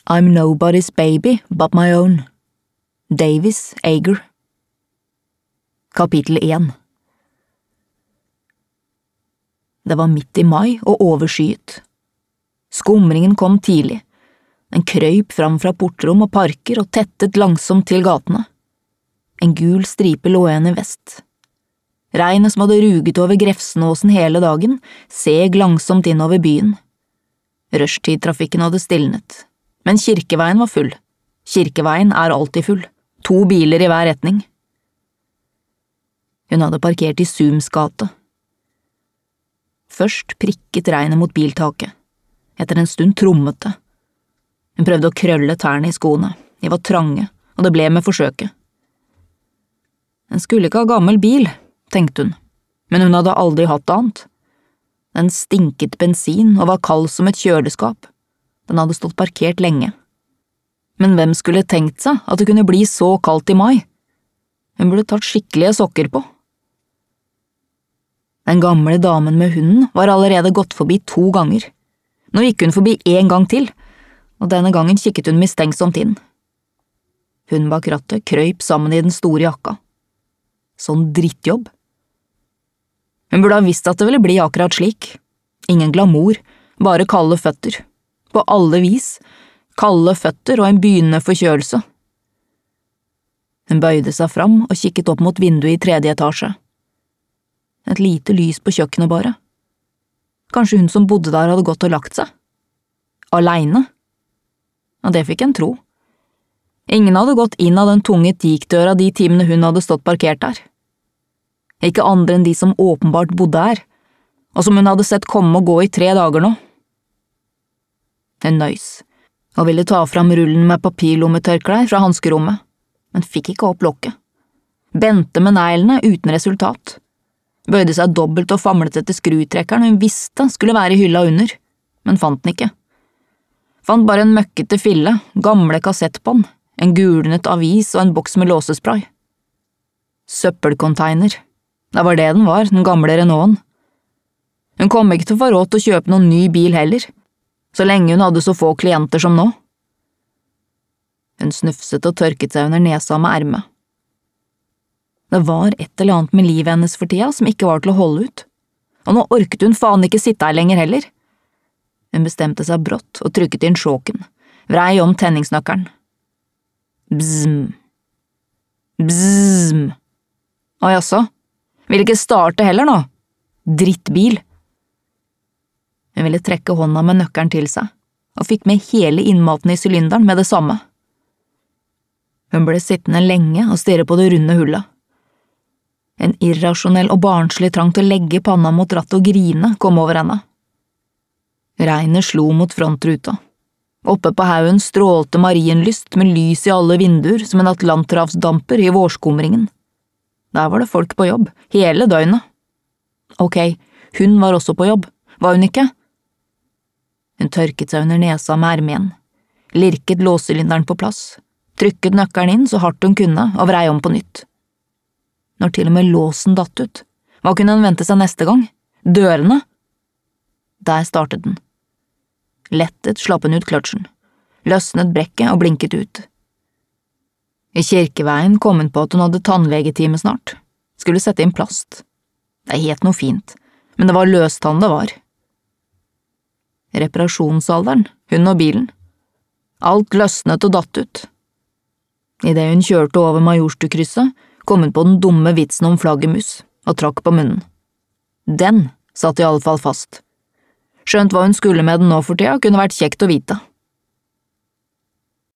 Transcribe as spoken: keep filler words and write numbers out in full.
I'm nobody's baby but my own. Davis Ager. Kapittel én. Det var midt i mai og overskyet. Skumringen kom tidlig. Den krøyp fram fra portrom og parker og tettet langsomt til gatene. En gul stripe lå igjen i vest. Regnet som hadde ruget over Grefsenåsen hele dagen, seg langsomt innover byen. Rushtidtrafikken hadde stilnet, men Kirkeveien var full. Kirkeveien er alltid full, to biler i hver retning. Hun hadde parkert i Sums gate. Først prikket regnet mot biltaket. Etter en stund trommet det. Hun prøvde å krølle tærne i skoene. De var trange, og det ble med forsøket. Den skulle ikke ha gammel bil, tenkte hun, men hun hadde aldri hatt annet. Den stinket bensin og var kald som et kjøleskap. Den hadde stått parkert lenge. Men hvem skulle tenkt seg at det kunne bli så kaldt i mai? Hun burde tatt skikkelige sokker på. Den gamle damen med hunden var allerede gått forbi to ganger. Nå gikk hun forbi en gang til, og denne gangen kikket hun mistenksomt inn. Hun bak rattet krøyp sammen i den store jakka. Sånn drittjobb. Hun burde ha visst at det ville bli akkurat slik. Ingen glamour, bare kalde føtter. På alle vis, kalde føtter og en begynnende forkjølelse. Hun bøyde seg fram og kikket opp mot vinduet i tredje etasje. Et lite lys på kjøkkenet bare. Kanskje hun som bodde der hadde gått og lagt seg. Alene? Og det fikk en tro. Ingen hadde gått inn av den tunge teakdøra de timene hun hadde stått parkert der. Ikke andre enn de som åpenbart bodde her, og som hun hadde sett komme og gå i tre dager nå. Hun nøys, og ville ta fram rullen med papirlommetørklær fra hanskerommet, men fikk ikke opp lokket. Bente med neglene uten resultat. Bøyde seg dobbelt og famlet etter skrutrekkeren hun visste skulle være i hylla under, men fant den ikke. Fant bare en møkkete fille, gamle kassettbånd, en gulnet avis og en boks med låsespray. Søppelcontainer. Det var det den var, den gamle Renaulten. Hun kom ikke til å få råd til å kjøpe noen ny bil heller, så lenge hun hadde så få klienter som nå. Hun snufset og tørket seg under nesa med ermet. Det var et eller annet med livet hennes for tida som ikke var til å holde ut, og nå orket hun faen ikke sitte her lenger heller. Hun bestemte seg brått og trykket inn sjåken, vrei om tenningsnøkkelen. Bzzm. Bzzm. Å jaså, vil ikke starte heller nå? Drittbil. Hun ville trekke hånda med nøkkelen til seg, og fikk med hele innmaten i sylinderen med det samme. Hun ble sittende lenge og stirre på det runde hullet. En irrasjonell og barnslig trang til å legge panna mot rattet og grine kom over henne. Regnet slo mot frontruta. Oppe på haugen strålte marienlyst med lys i alle vinduer som en atlanterhavsdamper i vårskumringen. Der var det folk på jobb, hele døgnet. Ok, hun var også på jobb, var hun ikke? Hun tørket seg under nesa med ermet igjen, lirket låssylinderen på plass, trykket nøkkelen inn så hardt hun kunne og vrei om på nytt. Når til og med låsen datt ut, hva kunne hun vente seg neste gang? Dørene? Der startet den. Lettet slapp hun ut kløtsjen, løsnet brekket og blinket ut. I Kirkeveien kom hun på at hun hadde tannlegetime snart, skulle sette inn plast. Det het noe fint, men det var løstann det var. Reparasjonsalderen, hun og bilen. Alt løsnet og datt ut. I det hun kjørte over Majorstukrysset, kom hun på den dumme vitsen om flaggermus, og trakk på munnen. Den satt i alle fall fast. Skjønt hva hun skulle med den nå for tida, kunne vært kjekt å vite.